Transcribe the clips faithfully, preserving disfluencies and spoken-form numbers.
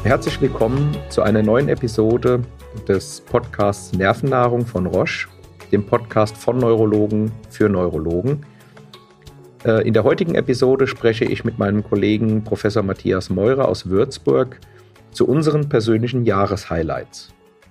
Herzlich willkommen zu einer neuen Episode des Podcasts Nervennahrung von Roche, dem Podcast von Neurologen für Neurologen. In der heutigen Episode spreche ich mit meinem Kollegen Professor Matthias Meurer aus Würzburg zu unseren persönlichen Jahreshighlights.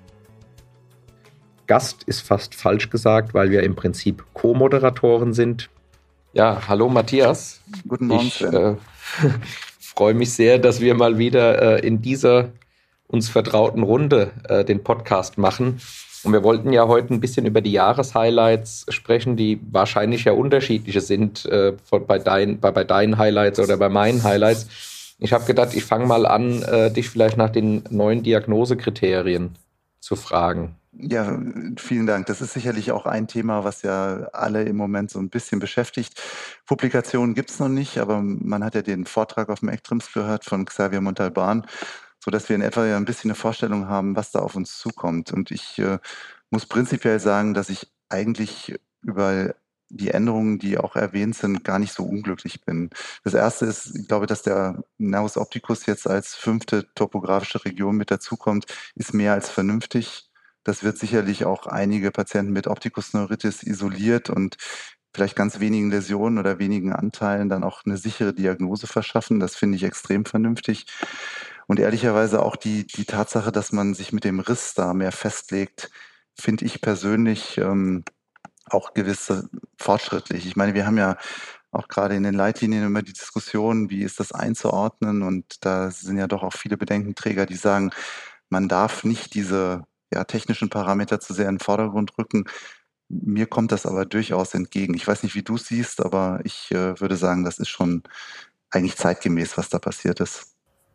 Gast ist fast falsch gesagt, weil wir im Prinzip Co-Moderatoren sind. Ja, hallo Matthias. Guten Morgen, Ich äh, freue mich sehr, dass wir mal wieder äh, in dieser uns vertrauten Runde äh, den Podcast machen. Und wir wollten ja heute ein bisschen über die Jahreshighlights sprechen, die wahrscheinlich ja unterschiedliche sind äh, von, bei, dein, bei, bei deinen Highlights oder bei meinen Highlights. Ich habe gedacht, ich fange mal an, äh, dich vielleicht nach den neuen Diagnosekriterien zu fragen. Ja, vielen Dank. Das ist sicherlich auch ein Thema, was ja alle im Moment so ein bisschen beschäftigt. Publikationen gibt es noch nicht, aber man hat ja den Vortrag auf dem ECTRIMS gehört von Xavier Montalban, sodass wir in etwa ja ein bisschen eine Vorstellung haben, was da auf uns zukommt. Und ich äh, muss prinzipiell sagen, dass ich eigentlich über die Änderungen, die auch erwähnt sind, gar nicht so unglücklich bin. Das erste ist, ich glaube, dass der Nervus opticus jetzt als fünfte topografische Region mit dazukommt, ist mehr als vernünftig. Das wird sicherlich auch einige Patienten mit Optikusneuritis isoliert und vielleicht ganz wenigen Läsionen oder wenigen Anteilen dann auch eine sichere Diagnose verschaffen. Das finde ich extrem vernünftig. Und ehrlicherweise auch die, die Tatsache, dass man sich mit dem Riss da mehr festlegt, finde ich persönlich ähm, auch gewisse fortschrittlich. Ich meine, wir haben ja auch gerade in den Leitlinien immer die Diskussion, wie ist das einzuordnen? Und da sind ja doch auch viele Bedenkenträger, die sagen, man darf nicht diese ja, technischen Parameter zu sehr in den Vordergrund rücken. Mir kommt das aber durchaus entgegen. Ich weiß nicht, wie du es siehst, aber ich äh, würde sagen, das ist schon eigentlich zeitgemäß, was da passiert ist.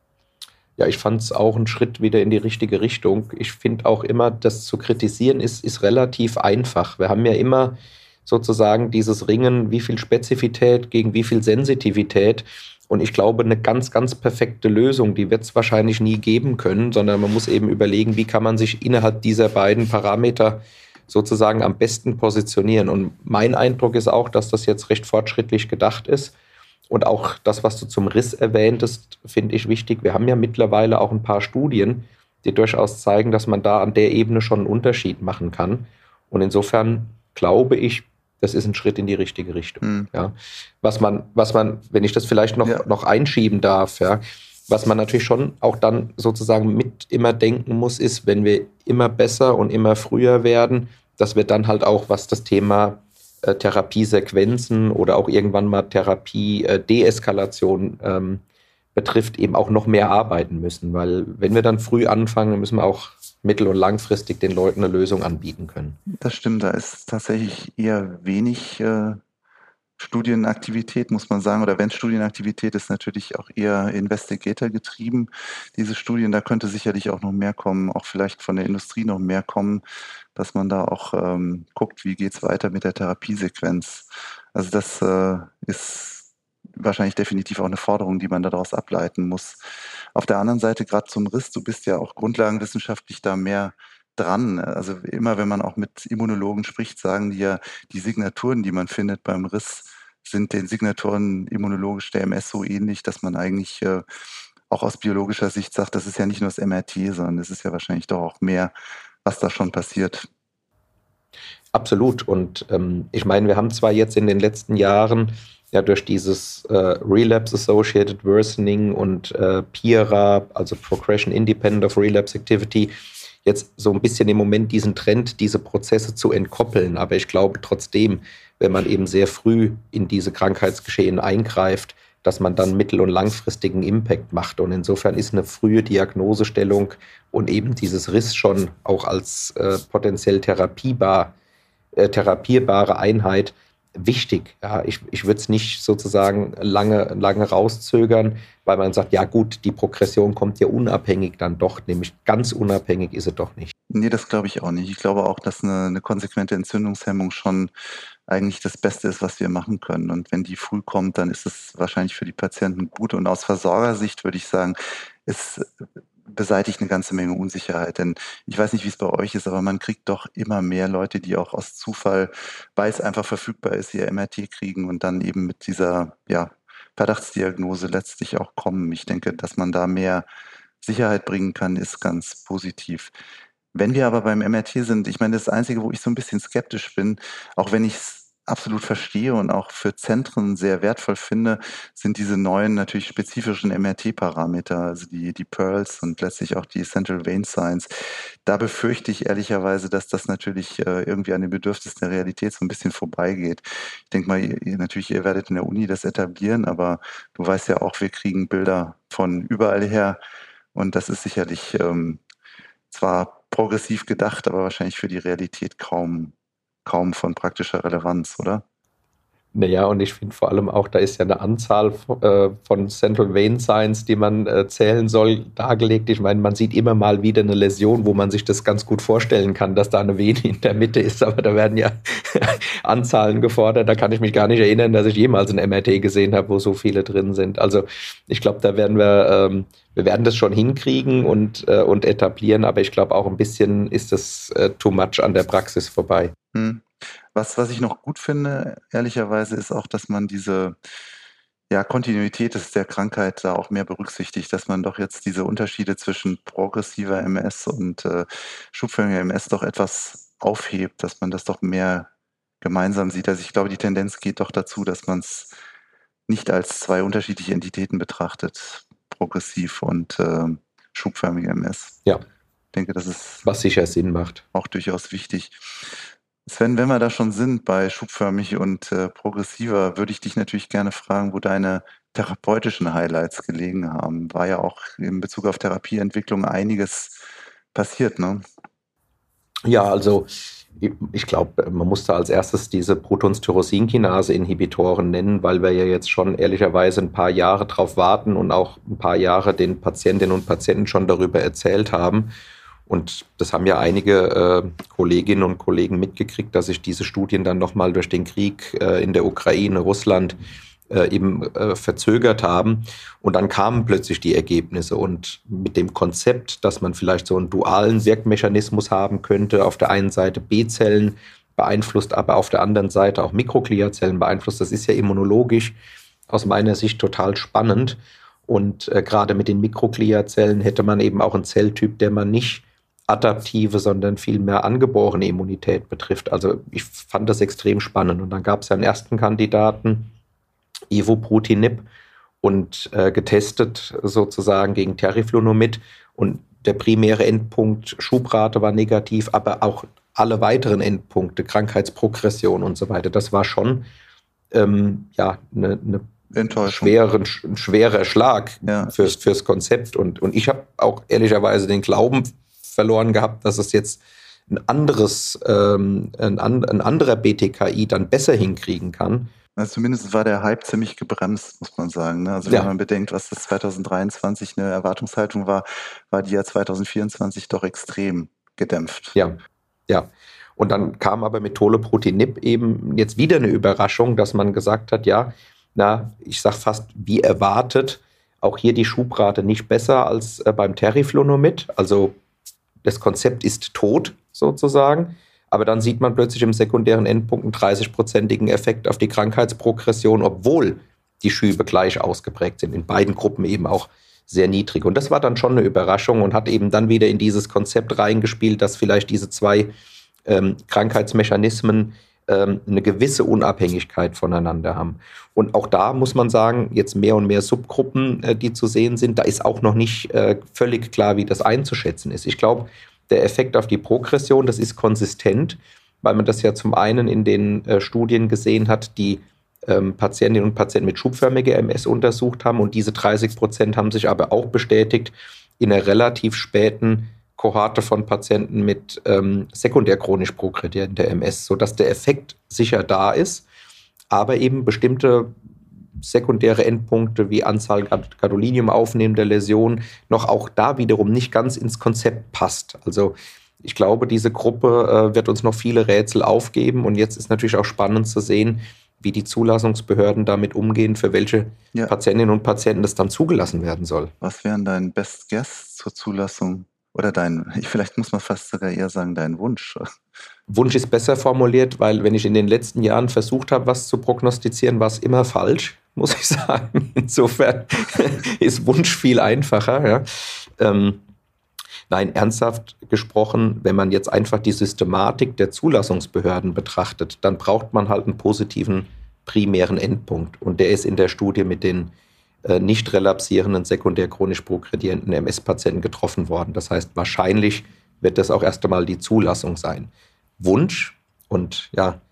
Ja, ich fand es auch einen Schritt wieder in die richtige Richtung. Ich finde auch immer, das zu kritisieren ist, ist relativ einfach. Wir haben ja immer sozusagen dieses Ringen, wie viel Spezifität gegen wie viel Sensitivität. Und ich glaube, eine ganz, ganz perfekte Lösung, die wird es wahrscheinlich nie geben können, sondern man muss eben überlegen, wie kann man sich innerhalb dieser beiden Parameter sozusagen am besten positionieren. Und mein Eindruck ist auch, dass das jetzt recht fortschrittlich gedacht ist. Und auch das, was du zum Riss erwähntest, finde ich wichtig. Wir haben ja mittlerweile auch ein paar Studien, die durchaus zeigen, dass man da an der Ebene schon einen Unterschied machen kann. Und insofern glaube ich, das ist ein Schritt in die richtige Richtung. Hm. Ja. Was man, was man, wenn ich das vielleicht noch, ja. noch einschieben darf, ja, was man natürlich schon auch dann sozusagen mit immer denken muss, ist, wenn wir immer besser und immer früher werden, dass wir dann halt auch, was das Thema äh, Therapiesequenzen oder auch irgendwann mal Therapie-Deeskalation äh, ähm, betrifft, eben auch noch mehr arbeiten müssen. Weil wenn wir dann früh anfangen, müssen wir auch mittel- und langfristig den Leuten eine Lösung anbieten können. Das stimmt, da ist tatsächlich eher wenig äh, Studienaktivität, muss man sagen. Oder wenn Studienaktivität ist, natürlich auch eher Investigator getrieben. Diese Studien, da könnte sicherlich auch noch mehr kommen, auch vielleicht von der Industrie noch mehr kommen, dass man da auch ähm, guckt, wie geht es weiter mit der Therapiesequenz. Also das äh, ist wahrscheinlich definitiv auch eine Forderung, die man daraus ableiten muss. Auf der anderen Seite, gerade zum Riss, du bist ja auch grundlagenwissenschaftlich da mehr dran. Also immer, wenn man auch mit Immunologen spricht, sagen die ja, die Signaturen, die man findet beim Riss, sind den Signaturen immunologisch der M S so ähnlich, dass man eigentlich äh, auch aus biologischer Sicht sagt, das ist ja nicht nur das M R T, sondern es ist ja wahrscheinlich doch auch mehr, was da schon passiert. Absolut. Und ähm, ich meine, wir haben zwar jetzt in den letzten Jahren ja durch dieses äh, Relapse-Associated Worsening und äh, P I R A, also Progression Independent of Relapse Activity, jetzt so ein bisschen im Moment diesen Trend, diese Prozesse zu entkoppeln. Aber ich glaube trotzdem, wenn man eben sehr früh in diese Krankheitsgeschehen eingreift, dass man dann mittel- und langfristigen Impact macht. Und insofern ist eine frühe Diagnosestellung und eben dieses Riss schon auch als äh, potenziell therapiebar, äh, therapierbare Einheit wichtig. Ja, ich ich würde es nicht sozusagen lange, lange rauszögern, weil man sagt, ja gut, die Progression kommt ja unabhängig dann doch, nämlich ganz unabhängig ist sie doch nicht. Nee, das glaube ich auch nicht. Ich glaube auch, dass eine, eine konsequente Entzündungshemmung schon eigentlich das Beste ist, was wir machen können. Und wenn die früh kommt, dann ist es wahrscheinlich für die Patienten gut. Und aus Versorgersicht würde ich sagen, es beseitigt eine ganze Menge Unsicherheit. Denn ich weiß nicht, wie es bei euch ist, aber man kriegt doch immer mehr Leute, die auch aus Zufall, weil es einfach verfügbar ist, ihr M R T kriegen und dann eben mit dieser ja, Verdachtsdiagnose letztlich auch kommen. Ich denke, dass man da mehr Sicherheit bringen kann, ist ganz positiv. Wenn wir aber beim M R T sind, ich meine, das Einzige, wo ich so ein bisschen skeptisch bin, auch wenn ich es absolut verstehe und auch für Zentren sehr wertvoll finde, sind diese neuen, natürlich spezifischen M R T-Parameter, also die, die Pearls und letztlich auch die Central Vein Signs. Da befürchte ich ehrlicherweise, dass das natürlich äh, irgendwie an den Bedürfnissen der Realität so ein bisschen vorbeigeht. Ich denke mal, ihr, natürlich, ihr werdet in der Uni das etablieren, aber du weißt ja auch, wir kriegen Bilder von überall her und das ist sicherlich ähm, zwar progressiv gedacht, aber wahrscheinlich für die Realität kaum, kaum von praktischer Relevanz, oder? Naja, und ich finde vor allem auch, da ist ja eine Anzahl äh, von Central Vein Signs, die man äh, zählen soll, dargelegt. Ich meine, man sieht immer mal wieder eine Läsion, wo man sich das ganz gut vorstellen kann, dass da eine Vene in der Mitte ist, aber da werden ja Anzahlen gefordert. Da kann ich mich gar nicht erinnern, dass ich jemals ein M R T gesehen habe, wo so viele drin sind. Also ich glaube, da werden wir, ähm, wir werden das schon hinkriegen und, äh, und etablieren, aber ich glaube auch ein bisschen ist das äh, too much an der Praxis vorbei. Hm. Was, was ich noch gut finde, ehrlicherweise, ist auch, dass man diese ja, Kontinuität des, der Krankheit da auch mehr berücksichtigt, dass man doch jetzt diese Unterschiede zwischen progressiver M S und äh, schubförmiger M S doch etwas aufhebt, dass man das doch mehr gemeinsam sieht. Also ich glaube, die Tendenz geht doch dazu, dass man es nicht als zwei unterschiedliche Entitäten betrachtet, progressiv und äh, schubförmiger M S. Ja. Ich denke, das ist was sicher Sinn macht. Auch durchaus wichtig. Sven, wenn wir da schon sind bei schubförmig und äh, progressiver, würde ich dich natürlich gerne fragen, wo deine therapeutischen Highlights gelegen haben. War ja auch in Bezug auf Therapieentwicklung einiges passiert, ne? Ja, also ich glaube, man muss da als erstes diese Protonstyrosinkinaase-Inhibitoren nennen, weil wir ja jetzt schon ehrlicherweise ein paar Jahre drauf warten und auch ein paar Jahre den Patientinnen und Patienten schon darüber erzählt haben. Und das haben ja einige äh, Kolleginnen und Kollegen mitgekriegt, dass sich diese Studien dann nochmal durch den Krieg äh, in der Ukraine, Russland äh, eben äh, verzögert haben. Und dann kamen plötzlich die Ergebnisse. Und mit dem Konzept, dass man vielleicht so einen dualen Wirkmechanismus haben könnte, auf der einen Seite B-Zellen beeinflusst, aber auf der anderen Seite auch Mikrogliazellen beeinflusst, das ist ja immunologisch aus meiner Sicht total spannend. Und äh, gerade mit den Mikrogliazellen hätte man eben auch einen Zelltyp, der man nicht adaptive, sondern vielmehr angeborene Immunität betrifft. Also ich fand das extrem spannend. Und dann gab es ja einen ersten Kandidaten, Evobrutinib, und äh, getestet sozusagen gegen Teriflunomid. Und der primäre Endpunkt Schubrate war negativ, aber auch alle weiteren Endpunkte, Krankheitsprogression und so weiter, das war schon ähm, ja, eine, eine schweren, ein schwerer Schlag ja. fürs, fürs Konzept. Und, und ich habe auch ehrlicherweise den Glauben verloren gehabt, dass es jetzt ein anderes, ähm, ein, ein anderer B T K I dann besser hinkriegen kann. Also zumindest war der Hype ziemlich gebremst, muss man sagen. Ne? Also wenn ja. man bedenkt, was das zwanzig dreiundzwanzig eine Erwartungshaltung war, war die ja zwanzig vierundzwanzig doch extrem gedämpft. Ja, ja. Und dann kam aber mit Toleprotinib eben jetzt wieder eine Überraschung, dass man gesagt hat, ja, na, ich sag fast wie erwartet, auch hier die Schubrate nicht besser als äh, beim Teriflunomid, also das Konzept ist tot sozusagen, aber dann sieht man plötzlich im sekundären Endpunkt einen dreißig-prozentigen Effekt auf die Krankheitsprogression, obwohl die Schübe gleich ausgeprägt sind, in beiden Gruppen eben auch sehr niedrig. Und das war dann schon eine Überraschung und hat eben dann wieder in dieses Konzept reingespielt, dass vielleicht diese zwei ähm, Krankheitsmechanismen ähm, eine gewisse Unabhängigkeit voneinander haben. Und auch da muss man sagen, jetzt mehr und mehr Subgruppen, äh, die zu sehen sind, da ist auch noch nicht äh, völlig klar, wie das einzuschätzen ist. Ich glaube, der Effekt auf die Progression, das ist konsistent, weil man das ja zum einen in den äh, Studien gesehen hat, die ähm, Patientinnen und Patienten mit schubförmiger M S untersucht haben. Und diese dreißig Prozent haben sich aber auch bestätigt in einer relativ späten Kohorte von Patienten mit ähm, sekundär chronisch progredierender M S, sodass der Effekt sicher da ist, aber eben bestimmte sekundäre Endpunkte wie Anzahl Gadolinium aufnehmender Läsionen noch auch da wiederum nicht ganz ins Konzept passt. Also ich glaube, diese Gruppe äh, wird uns noch viele Rätsel aufgeben und jetzt ist natürlich auch spannend zu sehen, wie die Zulassungsbehörden damit umgehen, für welche ja. Patientinnen und Patienten das dann zugelassen werden soll. Was wären dein Best Guess zur Zulassung? Oder dein, vielleicht muss man fast sogar eher sagen, dein Wunsch. Wunsch ist besser formuliert, weil wenn ich in den letzten Jahren versucht habe, was zu prognostizieren, war es immer falsch. muss ich sagen. Insofern ist Wunsch viel einfacher. Ja. Ähm, nein, ernsthaft gesprochen, wenn man jetzt einfach die Systematik der Zulassungsbehörden betrachtet, dann braucht man halt einen positiven primären Endpunkt. Und der ist in der Studie mit den äh, nicht relapsierenden sekundär chronisch progredienten M S-Patienten getroffen worden. Das heißt, wahrscheinlich wird das auch erst einmal die Zulassung sein. Wunsch und ja,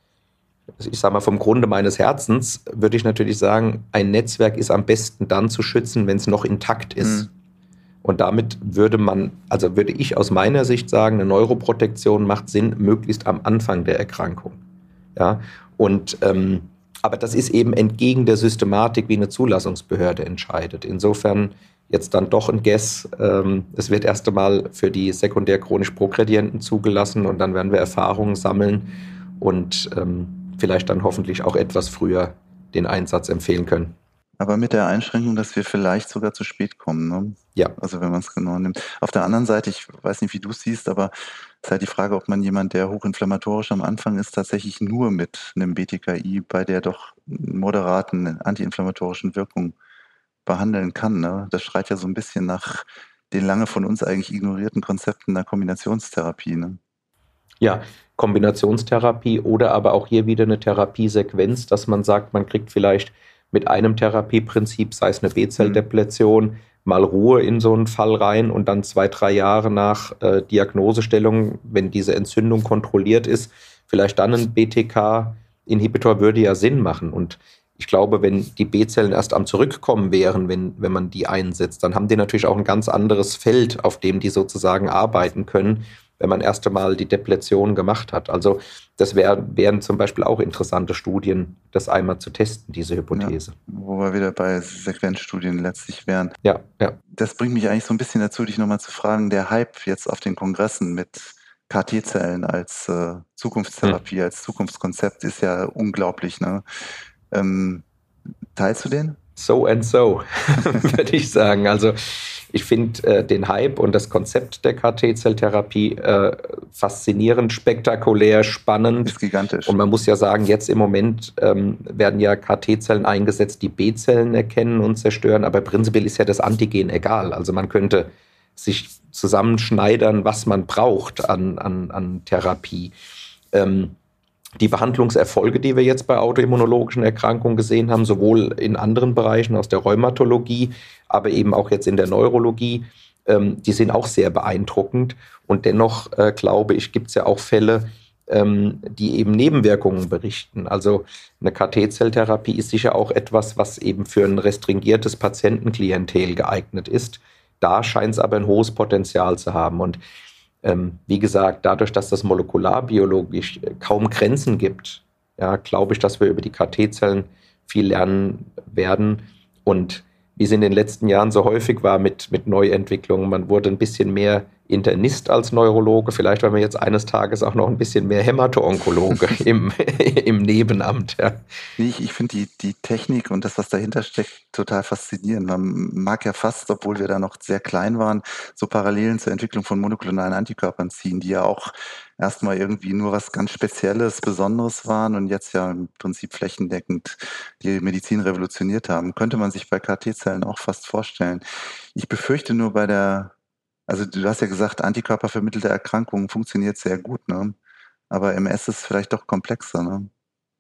ich sage mal, vom Grunde meines Herzens würde ich natürlich sagen, ein Netzwerk ist am besten dann zu schützen, wenn es noch intakt ist. Mhm. Und damit würde man, also würde ich aus meiner Sicht sagen, eine Neuroprotektion macht Sinn, möglichst am Anfang der Erkrankung. Ja, und, ähm, aber das ist eben entgegen der Systematik, wie eine Zulassungsbehörde entscheidet. Insofern jetzt dann doch ein Guess, ähm, es wird erst einmal für die sekundär chronisch Progredienten zugelassen und dann werden wir Erfahrungen sammeln und ähm, vielleicht dann hoffentlich auch etwas früher den Einsatz empfehlen können. Aber mit der Einschränkung, dass wir vielleicht sogar zu spät kommen, ne? Ja. Also wenn man es genau nimmt. Auf der anderen Seite, ich weiß nicht, wie du es siehst, aber es ist halt die Frage, ob man jemand, der hochinflammatorisch am Anfang ist, tatsächlich nur mit einem B T K I bei der doch moderaten antiinflammatorischen Wirkung behandeln kann, ne? Das schreit ja so ein bisschen nach den lange von uns eigentlich ignorierten Konzepten der Kombinationstherapie, ne? Ja, Kombinationstherapie oder aber auch hier wieder eine Therapiesequenz, dass man sagt, man kriegt vielleicht mit einem Therapieprinzip, sei es eine B-Zell-Depletion, mhm. mal Ruhe in so einen Fall rein und dann zwei, drei Jahre nach äh, Diagnosestellung, wenn diese Entzündung kontrolliert ist, vielleicht dann ein B T K-Inhibitor würde ja Sinn machen. Und ich glaube, wenn die B-Zellen erst am Zurückkommen wären, wenn, wenn man die einsetzt, dann haben die natürlich auch ein ganz anderes Feld, auf dem die sozusagen arbeiten können, wenn man erst einmal die Depletion gemacht hat. Also das wär, wären zum Beispiel auch interessante Studien, das einmal zu testen, diese Hypothese. Ja, wo wir wieder bei Sequenzstudien letztlich wären. Ja, ja. Das bringt mich eigentlich so ein bisschen dazu, dich nochmal zu fragen, der Hype jetzt auf den Kongressen mit K T-Zellen als äh, Zukunftstherapie, hm. als Zukunftskonzept ist ja unglaublich, ne? Ähm, teilst du den? So and so, würde ich sagen. Also ich finde äh, den Hype und das Konzept der K T-Zelltherapie äh, faszinierend, spektakulär, spannend. Ist gigantisch. Und man muss ja sagen, jetzt im Moment ähm, werden ja K T-Zellen eingesetzt, die B-Zellen erkennen und zerstören. Aber prinzipiell ist ja das Antigen egal. Also man könnte sich zusammenschneidern, was man braucht an, an, an Therapie. Ähm, Die Behandlungserfolge, die wir jetzt bei autoimmunologischen Erkrankungen gesehen haben, sowohl in anderen Bereichen aus der Rheumatologie, aber eben auch jetzt in der Neurologie, ähm, die sind auch sehr beeindruckend. Und dennoch, äh, glaube ich, gibt es ja auch Fälle, ähm, die eben Nebenwirkungen berichten. Also eine K T-Zelltherapie ist sicher auch etwas, was eben für ein restringiertes Patientenklientel geeignet ist. Da scheint es aber ein hohes Potenzial zu haben. Und Ähm, wie gesagt, dadurch, dass das molekularbiologisch kaum Grenzen gibt, ja, glaube ich, dass wir über die K T-Zellen viel lernen werden. Und wie es in den letzten Jahren so häufig war mit, mit Neuentwicklungen, man wurde ein bisschen mehr Internist als Neurologe, vielleicht war man jetzt eines Tages auch noch ein bisschen mehr Hämato-Onkologe im, im Nebenamt. Ja. Nee, ich, ich finde die, die Technik und das, was dahinter steckt, total faszinierend. Man mag ja fast, obwohl wir da noch sehr klein waren, so Parallelen zur Entwicklung von monoklonalen Antikörpern ziehen, die ja auch erstmal irgendwie nur was ganz Spezielles, Besonderes waren und jetzt ja im Prinzip flächendeckend die Medizin revolutioniert haben. Könnte man sich bei K T-Zellen auch fast vorstellen. Ich befürchte nur bei der Also du hast ja gesagt, antikörpervermittelte Erkrankungen funktioniert sehr gut, ne? Aber M S ist vielleicht doch komplexer, ne?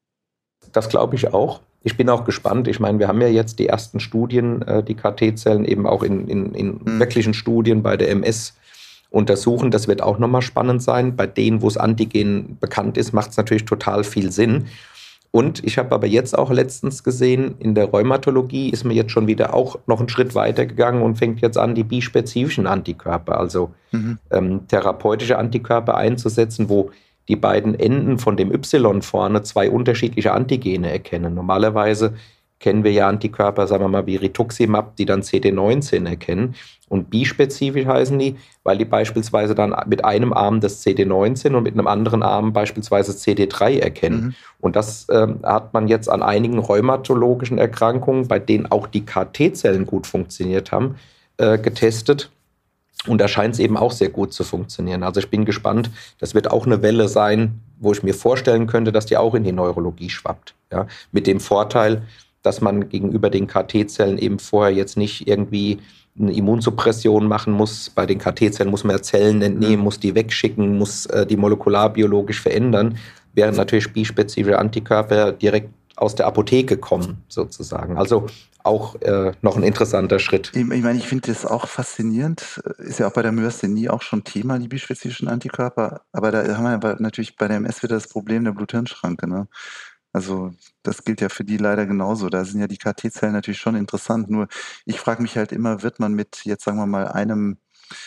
Das glaube ich auch. Ich bin auch gespannt. Ich meine, wir haben ja jetzt die ersten Studien, äh, die K T-Zellen eben auch in, in, in hm. wirklichen Studien bei der M S untersuchen. Das wird auch nochmal spannend sein. Bei denen, wo es Antigen bekannt ist, macht es natürlich total viel Sinn. Und ich habe aber jetzt auch letztens gesehen, in der Rheumatologie ist man jetzt schon wieder auch noch einen Schritt weiter gegangen und fängt jetzt an, die bispezifischen Antikörper, also mhm. ähm, therapeutische Antikörper einzusetzen, wo die beiden Enden von dem Y vorne zwei unterschiedliche Antigene erkennen. Normalerweise kennen wir ja Antikörper, sagen wir mal, wie Rituximab, die dann C D neunzehn erkennen. Und bispezifisch heißen die, weil die beispielsweise dann mit einem Arm das C D neunzehn und mit einem anderen Arm beispielsweise C D drei erkennen. Mhm. Und das ähm, hat man jetzt an einigen rheumatologischen Erkrankungen, bei denen auch die K T-Zellen gut funktioniert haben, äh, getestet. Und da scheint es eben auch sehr gut zu funktionieren. Also ich bin gespannt, das wird auch eine Welle sein, wo ich mir vorstellen könnte, dass die auch in die Neurologie schwappt. Ja? Mit dem Vorteil, dass man gegenüber den K T-Zellen eben vorher jetzt nicht irgendwie eine Immunsuppression machen muss. Bei den K T-Zellen muss man ja Zellen entnehmen, muss die wegschicken, muss äh, die molekularbiologisch verändern, während natürlich bispezifische Antikörper direkt aus der Apotheke kommen, sozusagen. Also auch äh, noch ein interessanter Schritt. Ich, ich meine, ich finde das auch faszinierend. Ist ja auch bei der Myasthenie auch schon Thema, die bispezifischen Antikörper. Aber da haben wir aber natürlich bei der M S wieder das Problem der Blut-Hirn-Schranke, ne? Also das gilt ja für die leider genauso. Da sind ja die K T-Zellen natürlich schon interessant. Nur ich frage mich halt immer, wird man mit jetzt sagen wir mal einem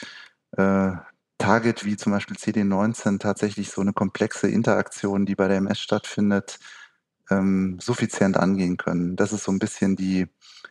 äh, Target wie zum Beispiel C D neunzehn tatsächlich so eine komplexe Interaktion, die bei der M S stattfindet, ähm, suffizient angehen können? Das ist so ein bisschen die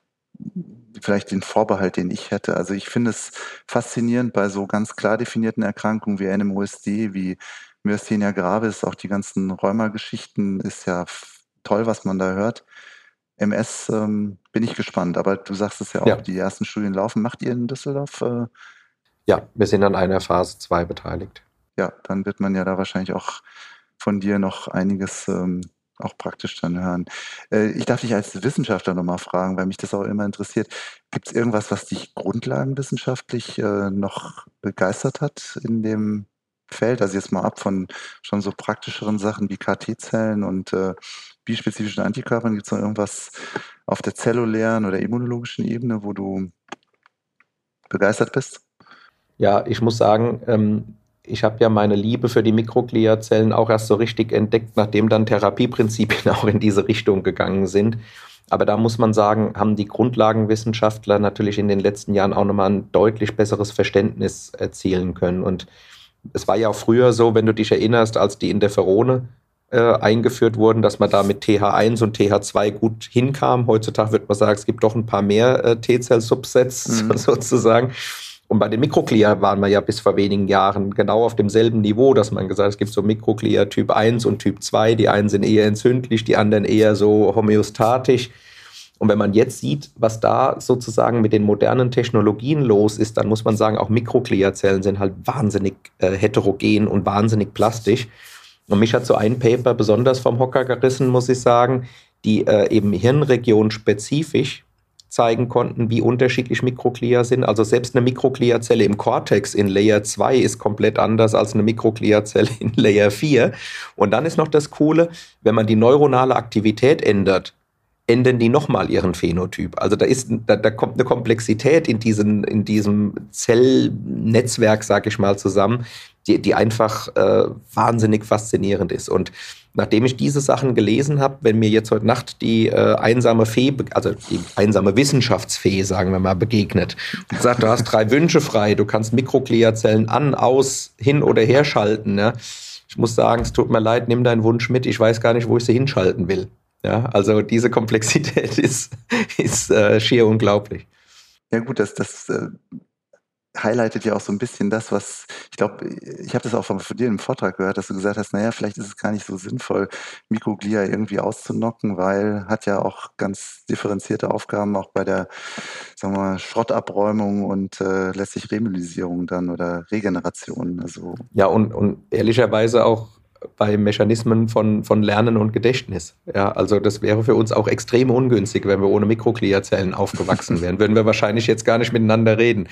vielleicht den Vorbehalt, den ich hätte. Also ich finde es faszinierend bei so ganz klar definierten Erkrankungen wie N M O S D, wie Myasthenia gravis, auch die ganzen Rheuma-Geschichten, ist ja toll, was man da hört. M S ähm, bin ich gespannt, aber du sagst es ja auch, ja. Die ersten Studien laufen. Macht ihr in Düsseldorf? Äh, ja, wir sind an einer Phase zwei beteiligt. Ja, dann wird man ja da wahrscheinlich auch von dir noch einiges ähm, auch praktisch dann hören. Äh, ich darf dich als Wissenschaftler nochmal fragen, weil mich das auch immer interessiert. Gibt es irgendwas, was dich grundlagenwissenschaftlich äh, noch begeistert hat in dem Feld? Also jetzt mal ab von schon so praktischeren Sachen wie K T-Zellen und äh, bispezifischen Antikörpern. Gibt es noch irgendwas auf der zellulären oder immunologischen Ebene, wo du begeistert bist? Ja, ich muss sagen, ähm, ich habe ja meine Liebe für die Mikrogliazellen auch erst so richtig entdeckt, nachdem dann Therapieprinzipien auch in diese Richtung gegangen sind. Aber da muss man sagen, haben die Grundlagenwissenschaftler natürlich in den letzten Jahren auch nochmal ein deutlich besseres Verständnis erzielen können. Und es war ja auch früher so, wenn du dich erinnerst, als die Interferone äh, eingeführt wurden, dass man da mit T H eins und T H zwei gut hinkam. Heutzutage wird man sagen, es gibt doch ein paar mehr äh, T-Zell-Subsets mhm. sozusagen. Und bei den Mikroglia waren wir ja bis vor wenigen Jahren genau auf demselben Niveau, dass man gesagt hat, es gibt so Mikroglia Typ eins und Typ zwei. Die einen sind eher entzündlich, die anderen eher so homöostatisch. Und wenn man jetzt sieht, was da sozusagen mit den modernen Technologien los ist, dann muss man sagen, auch Mikrogliazellen sind halt wahnsinnig äh, heterogen und wahnsinnig plastisch. Und mich hat so ein Paper besonders vom Hocker gerissen, muss ich sagen, die äh, eben hirnregionspezifisch zeigen konnten, wie unterschiedlich Mikroglia sind. Also selbst eine Mikrogliazelle im Cortex in Layer zwei ist komplett anders als eine Mikrogliazelle in Layer vier. Und dann ist noch das Coole, wenn man die neuronale Aktivität ändert, ändern die nochmal ihren Phänotyp. Also da ist, da, da kommt eine Komplexität in, diesen, in diesem Zellnetzwerk, sag ich mal, zusammen, die, die einfach äh, wahnsinnig faszinierend ist. Und nachdem ich diese Sachen gelesen habe, wenn mir jetzt heute Nacht die äh, einsame Fee, also die einsame Wissenschaftsfee, sagen wir mal, begegnet und sagt, du hast drei Wünsche frei, du kannst Mikrogliazellen an, aus, hin oder her schalten. Ja? Ich muss sagen, es tut mir leid, nimm deinen Wunsch mit, ich weiß gar nicht, wo ich sie hinschalten will. Ja, also diese Komplexität ist, ist äh, schier unglaublich. Ja gut, das, das äh, highlightet ja auch so ein bisschen das, was, ich glaube, ich habe das auch von, von dir im Vortrag gehört, dass du gesagt hast, naja, vielleicht ist es gar nicht so sinnvoll, Mikroglia irgendwie auszunocken, weil hat ja auch ganz differenzierte Aufgaben auch bei der, sagen wir mal, Schrottabräumung und äh, letztlich Remyelisierung dann oder Regeneration. Also ja, und, und ehrlicherweise auch bei Mechanismen von, von Lernen und Gedächtnis. Ja, also das wäre für uns auch extrem ungünstig, wenn wir ohne Mikrogliazellen aufgewachsen wären. Würden wir wahrscheinlich jetzt gar nicht miteinander reden.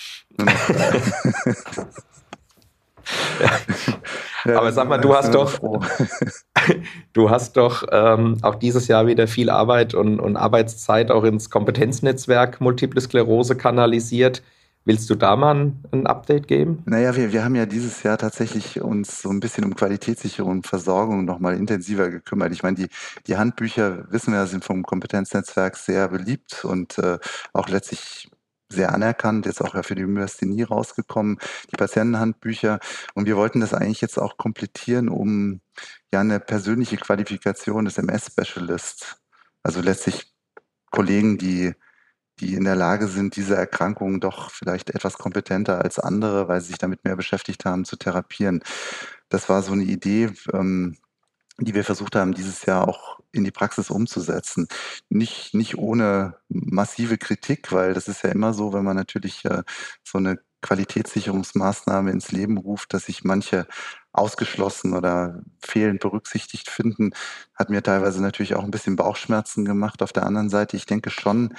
ja. Aber sag mal, du hast doch, du hast doch ähm, auch dieses Jahr wieder viel Arbeit und, und Arbeitszeit auch ins Kompetenznetzwerk Multiple Sklerose kanalisiert. Willst du da mal ein, ein Update geben? Naja, wir, wir haben ja dieses Jahr tatsächlich uns so ein bisschen um Qualitätssicherung und Versorgung nochmal intensiver gekümmert. Ich meine, die, die Handbücher, wissen wir, sind vom Kompetenznetzwerk sehr beliebt und äh, auch letztlich sehr anerkannt, jetzt auch ja für die Myasthenie rausgekommen, die Patientenhandbücher. Und wir wollten das eigentlich jetzt auch komplettieren, um ja eine persönliche Qualifikation des M S-Specialist, also letztlich Kollegen, die die in der Lage sind, diese Erkrankungen doch vielleicht etwas kompetenter als andere, weil sie sich damit mehr beschäftigt haben, zu therapieren. Das war so eine Idee, ähm, die wir versucht haben, dieses Jahr auch in die Praxis umzusetzen. Nicht, nicht ohne massive Kritik, weil das ist ja immer so, wenn man natürlich äh, so eine Qualitätssicherungsmaßnahme ins Leben ruft, dass sich manche ausgeschlossen oder fehlend berücksichtigt finden, hat mir teilweise natürlich auch ein bisschen Bauchschmerzen gemacht. Auf der anderen Seite, ich denke schon,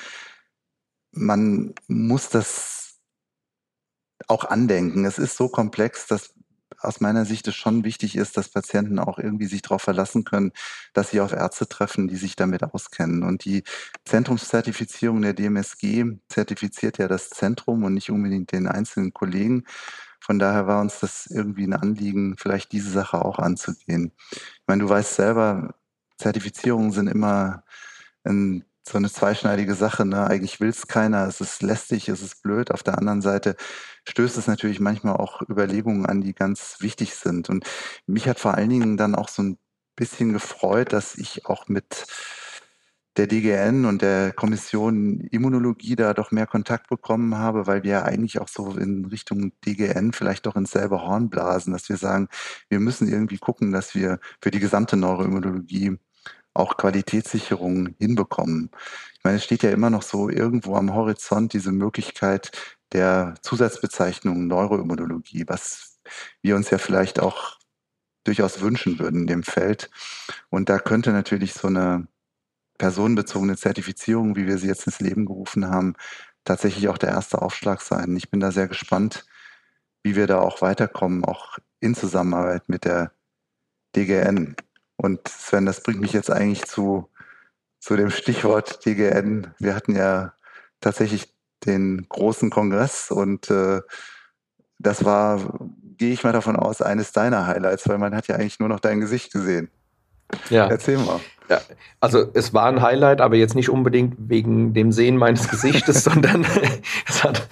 man muss das auch andenken. Es ist so komplex, dass aus meiner Sicht es schon wichtig ist, dass Patienten auch irgendwie sich darauf verlassen können, dass sie auf Ärzte treffen, die sich damit auskennen. Und die Zentrumszertifizierung der D M S G zertifiziert ja das Zentrum und nicht unbedingt den einzelnen Kollegen. Von daher war uns das irgendwie ein Anliegen, vielleicht diese Sache auch anzugehen. Ich meine, du weißt selber, Zertifizierungen sind immer ein so eine zweischneidige Sache, ne? Eigentlich will es keiner, es ist lästig, es ist blöd. Auf der anderen Seite stößt es natürlich manchmal auch Überlegungen an, die ganz wichtig sind. Und mich hat vor allen Dingen dann auch so ein bisschen gefreut, dass ich auch mit der D G N und der Kommission Immunologie da doch mehr Kontakt bekommen habe, weil wir ja eigentlich auch so in Richtung D G N vielleicht doch ins selbe Horn blasen, dass wir sagen, wir müssen irgendwie gucken, dass wir für die gesamte Neuroimmunologie auch Qualitätssicherung hinbekommen. Ich meine, es steht ja immer noch so irgendwo am Horizont diese Möglichkeit der Zusatzbezeichnung Neuroimmunologie, was wir uns ja vielleicht auch durchaus wünschen würden in dem Feld. Und da könnte natürlich so eine personenbezogene Zertifizierung, wie wir sie jetzt ins Leben gerufen haben, tatsächlich auch der erste Aufschlag sein. Ich bin da sehr gespannt, wie wir da auch weiterkommen, auch in Zusammenarbeit mit der D G N. Und Sven, das bringt mich jetzt eigentlich zu, zu dem Stichwort D G N. Wir hatten ja tatsächlich den großen Kongress und äh, das war, gehe ich mal davon aus, eines deiner Highlights, weil man hat ja eigentlich nur noch dein Gesicht gesehen. Ja. Erzähl mal. Ja, also es war ein Highlight, aber jetzt nicht unbedingt wegen dem Sehen meines Gesichtes, sondern es hat,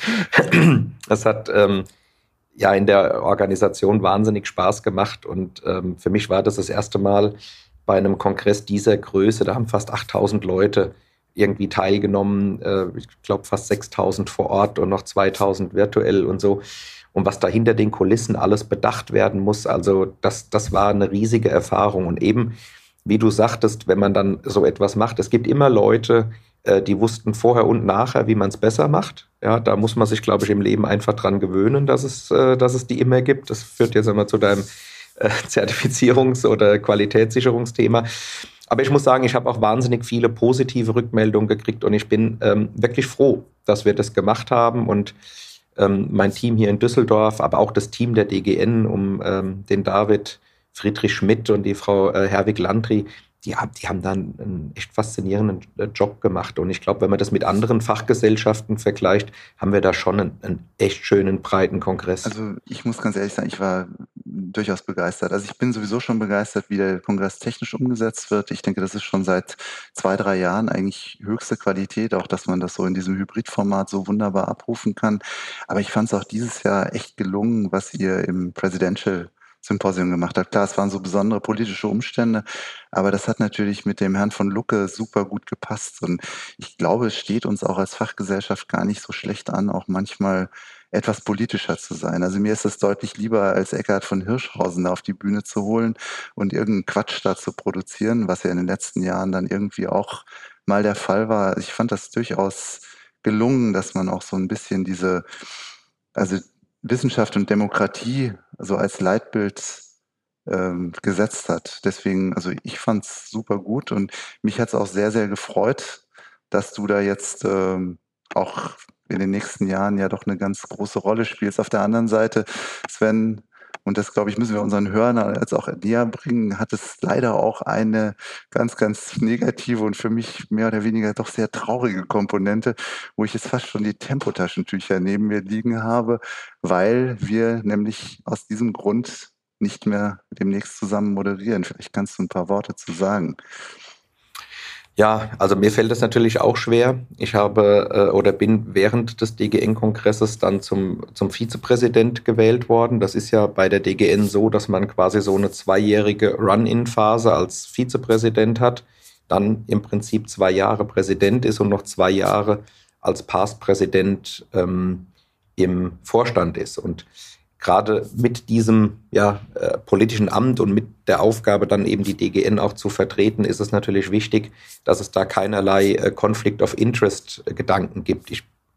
es hat ähm, ja in der Organisation wahnsinnig Spaß gemacht und ähm, für mich war das das erste Mal bei einem Kongress dieser Größe, da haben fast achttausend Leute irgendwie teilgenommen, äh, ich glaube fast sechstausend vor Ort und noch zweitausend virtuell und so. Und was da hinter den Kulissen alles bedacht werden muss, also das, das war eine riesige Erfahrung. Und eben, wie du sagtest, wenn man dann so etwas macht, es gibt immer Leute, äh, die wussten vorher und nachher, wie man es besser macht. Ja, da muss man sich, glaube ich, im Leben einfach dran gewöhnen, dass es, äh, dass es die immer gibt. Das führt jetzt einmal zu deinem äh, Zertifizierungs- oder Qualitätssicherungsthema. Aber ich muss sagen, ich habe auch wahnsinnig viele positive Rückmeldungen gekriegt und ich bin ähm, wirklich froh, dass wir das gemacht haben und ähm, mein Team hier in Düsseldorf, aber auch das Team der D G N um ähm, den David Friedrich Schmidt und die Frau äh, Herwig-Landry, die, hab, die haben dann einen echt faszinierenden Job gemacht. Und ich glaube, wenn man das mit anderen Fachgesellschaften vergleicht, haben wir da schon einen, einen echt schönen, breiten Kongress. Also ich muss ganz ehrlich sagen, ich war durchaus begeistert. Also ich bin sowieso schon begeistert, wie der Kongress technisch umgesetzt wird. Ich denke, das ist schon seit zwei, drei Jahren eigentlich höchste Qualität, auch dass man das so in diesem Hybridformat so wunderbar abrufen kann. Aber ich fand es auch dieses Jahr echt gelungen, was ihr im Presidential Symposium gemacht hat. Klar, es waren so besondere politische Umstände, aber das hat natürlich mit dem Herrn von Lucke super gut gepasst. Und ich glaube, es steht uns auch als Fachgesellschaft gar nicht so schlecht an, auch manchmal etwas politischer zu sein. Also mir ist es deutlich lieber, als Eckhard von Hirschhausen auf die Bühne zu holen und irgendeinen Quatsch da zu produzieren, was ja in den letzten Jahren dann irgendwie auch mal der Fall war. Ich fand das durchaus gelungen, dass man auch so ein bisschen diese, also Wissenschaft und Demokratie so als Leitbild ähm, gesetzt hat. Deswegen, also ich fand es super gut und mich hat es auch sehr, sehr gefreut, dass du da jetzt ähm, auch in den nächsten Jahren ja doch eine ganz große Rolle spielst. Auf der anderen Seite, Sven, und das, glaube ich, müssen wir unseren Hörern jetzt auch näher bringen, hat es leider auch eine ganz, ganz negative und für mich mehr oder weniger doch sehr traurige Komponente, wo ich jetzt fast schon die Tempotaschentücher neben mir liegen habe, weil wir nämlich aus diesem Grund nicht mehr demnächst zusammen moderieren. Vielleicht kannst du ein paar Worte zu sagen. Ja, also mir fällt es natürlich auch schwer. Ich habe äh, oder bin während des D G N-Kongresses dann zum, zum Vizepräsident gewählt worden. Das ist ja bei der D G N so, dass man quasi so eine zweijährige Run-in-Phase als Vizepräsident hat, dann im Prinzip zwei Jahre Präsident ist und noch zwei Jahre als Past-Präsident ähm, im Vorstand ist. Und gerade mit diesem ja, äh, politischen Amt und mit der Aufgabe, dann eben die D G N auch zu vertreten, ist es natürlich wichtig, dass es da keinerlei äh, Conflict of Interest-Gedanken gibt. Ich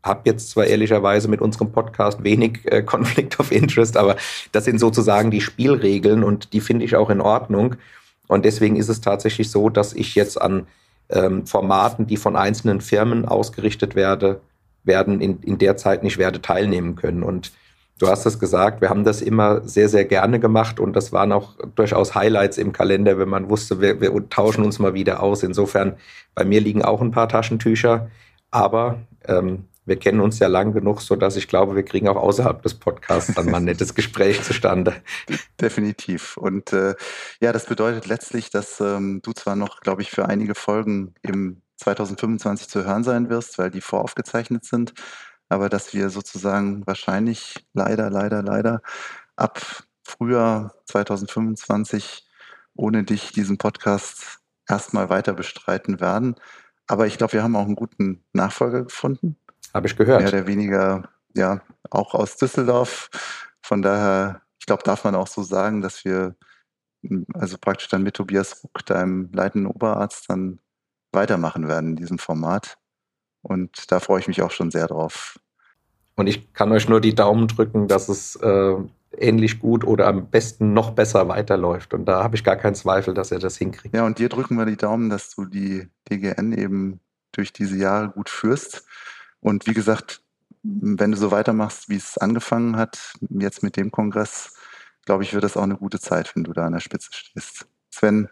habe jetzt zwar ehrlicherweise mit unserem Podcast wenig äh, Conflict of Interest, aber das sind sozusagen die Spielregeln und die finde ich auch in Ordnung. Und deswegen ist es tatsächlich so, dass ich jetzt an ähm, Formaten, die von einzelnen Firmen ausgerichtet werde, werden, in, in der Zeit nicht werde teilnehmen können. Und du hast es gesagt, wir haben das immer sehr, sehr gerne gemacht und das waren auch durchaus Highlights im Kalender, wenn man wusste, wir, wir tauschen uns mal wieder aus. Insofern, bei mir liegen auch ein paar Taschentücher, aber ähm, wir kennen uns ja lang genug, sodass ich glaube, wir kriegen auch außerhalb des Podcasts dann mal ein nettes Gespräch zustande. Definitiv. Und äh, ja, das bedeutet letztlich, dass ähm, du zwar noch, glaube ich, für einige Folgen im zwanzig fünfundzwanzig zu hören sein wirst, weil die voraufgezeichnet sind, aber dass wir sozusagen wahrscheinlich leider, leider, leider ab Frühjahr zwanzig fünfundzwanzig ohne dich diesen Podcast erstmal weiter bestreiten werden. Aber ich glaube, wir haben auch einen guten Nachfolger gefunden. Habe ich gehört. Mehr oder weniger, ja, auch aus Düsseldorf. Von daher, ich glaube, darf man auch so sagen, dass wir also praktisch dann mit Tobias Ruck, deinem leitenden Oberarzt, dann weitermachen werden in diesem Format. Und da freue ich mich auch schon sehr drauf. Und ich kann euch nur die Daumen drücken, dass es äh, ähnlich gut oder am besten noch besser weiterläuft. Und da habe ich gar keinen Zweifel, dass er das hinkriegt. Ja, und dir drücken wir die Daumen, dass du die D G N eben durch diese Jahre gut führst. Und wie gesagt, wenn du so weitermachst, wie es angefangen hat, jetzt mit dem Kongress, glaube ich, wird das auch eine gute Zeit, wenn du da an der Spitze stehst. Sven,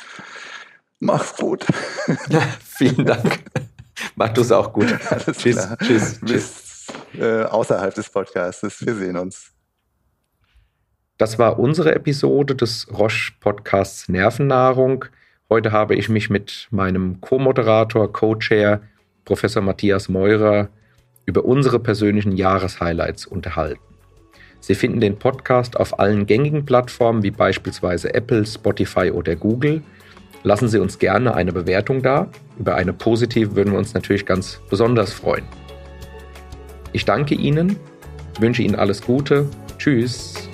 mach's gut. Ja, vielen Dank. Mach du es auch gut. Alles tschüss, klar. tschüss, Bis äh, außerhalb des Podcasts. Wir sehen uns. Das war unsere Episode des Roche-Podcasts Nervennahrung. Heute habe ich mich mit meinem Co-Moderator, Co-Chair, Professor Matthias Meurer, über unsere persönlichen Jahreshighlights unterhalten. Sie finden den Podcast auf allen gängigen Plattformen wie beispielsweise Apple, Spotify oder Google. Lassen Sie uns gerne eine Bewertung da. Über eine positive würden wir uns natürlich ganz besonders freuen. Ich danke Ihnen, wünsche Ihnen alles Gute. Tschüss.